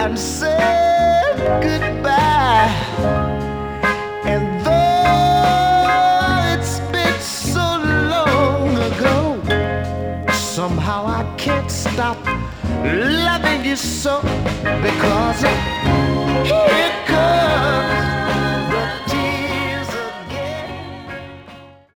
and said goodbye. And though it's been so long ago, somehow I can't stop loving you so, because here comes